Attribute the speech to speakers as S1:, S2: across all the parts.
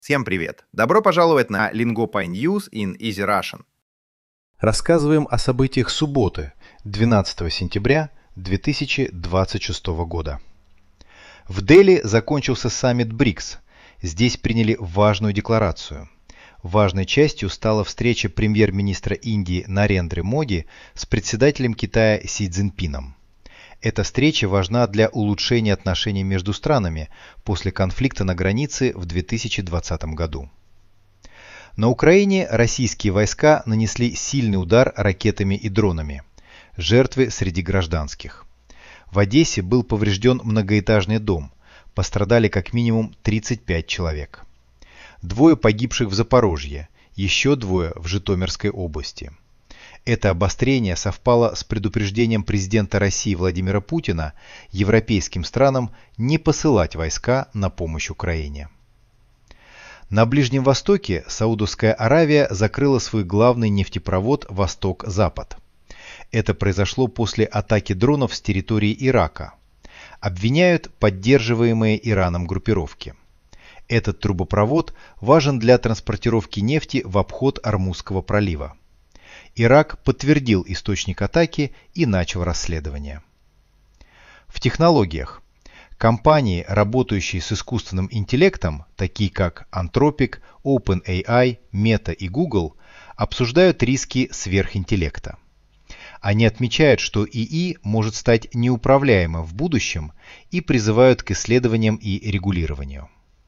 S1: Всем привет! Добро пожаловать на LingoPie News in Easy Russian.
S2: Рассказываем о событиях субботы, 12 сентября 2026 года. В Дели закончился саммит БРИКС. Здесь приняли важную декларацию. Важной частью стала встреча премьер-министра Индии Нарендры Моди с председателем Китая Си Цзиньпином. Эта встреча важна для улучшения отношений между странами после конфликта на границе в 2020 году. На Украине российские войска нанесли сильный удар ракетами и дронами. Жертвы среди гражданских. В Одессе был поврежден многоэтажный дом. Пострадали как минимум 35 человек. 2 погибших в Запорожье, еще 2 в Житомирской области. Это обострение совпало с предупреждением президента России Владимира Путина европейским странам не посылать войска на помощь Украине. На Ближнем Востоке Саудовская Аравия закрыла свой главный нефтепровод «Восток-Запад». Это произошло после атаки дронов с территории Ирака. Обвиняют поддерживаемые Ираном группировки. Этот трубопровод важен для транспортировки нефти в обход Ормузского пролива. Ирак подтвердил источник атаки и начал расследование. В технологиях. Компании, работающие с искусственным интеллектом, такие как Anthropic, OpenAI, Meta и Google, обсуждают риски сверхинтеллекта. Они отмечают, что ИИ может стать неуправляемым в будущем и призывают к исследованиям и регулированию.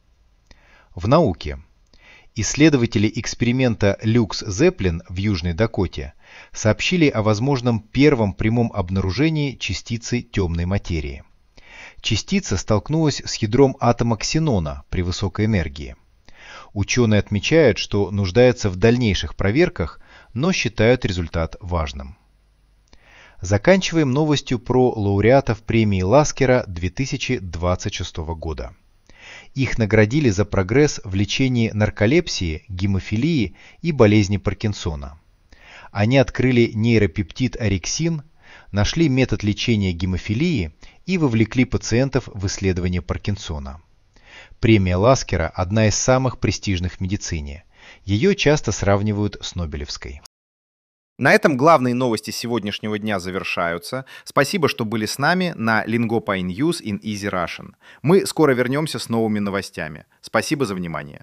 S2: В науке. Исследователи эксперимента Люкс-Зеплин в Южной Дакоте сообщили о возможном первом прямом обнаружении частицы темной материи. Частица столкнулась с ядром атома ксенона при высокой энергии. Ученые отмечают, что нуждаются в дальнейших проверках, но считают результат важным. Заканчиваем новостью про лауреатов премии Ласкера 2026 года. Их наградили за прогресс в лечении нарколепсии, гемофилии и болезни Паркинсона. Они открыли нейропептид орексин, нашли метод лечения гемофилии и вовлекли пациентов в исследование Паркинсона. Премия Ласкера – одна из самых престижных в медицине. Ее часто сравнивают с Нобелевской.
S1: На этом главные новости сегодняшнего дня завершаются. Спасибо, что были с нами на LingoPie News in Easy Russian. Мы скоро вернемся с новыми новостями. Спасибо за внимание.